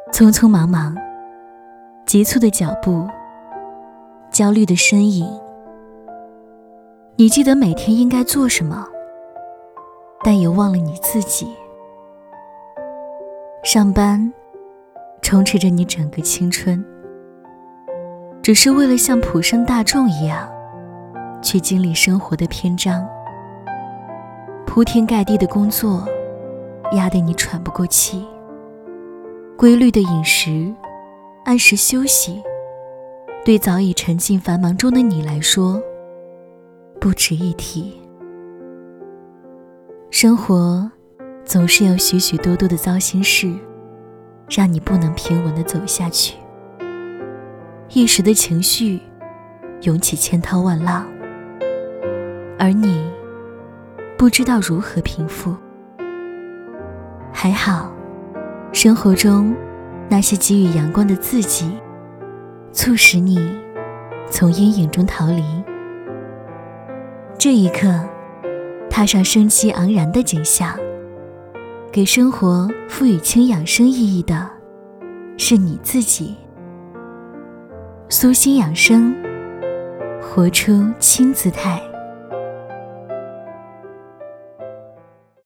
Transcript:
匆匆忙忙，急促的脚步，焦虑的身影。你记得每天应该做什么，但也忘了你自己。上班充斥着你整个青春，只是为了像普生大众一样去经历生活的篇章。铺天盖地的工作压得你喘不过气，规律的饮食，按时休息，对早已沉浸繁忙中的你来说不值一提。生活总是有许许多多的糟心事，让你不能平稳地走下去。一时的情绪涌起千涛万浪，而你不知道如何平复。还好，生活中那些给予阳光的自己，促使你从阴影中逃离。这一刻，踏上生机盎然的景象，给生活赋予轻养生意义的是你自己。苏心养生，活出轻姿态。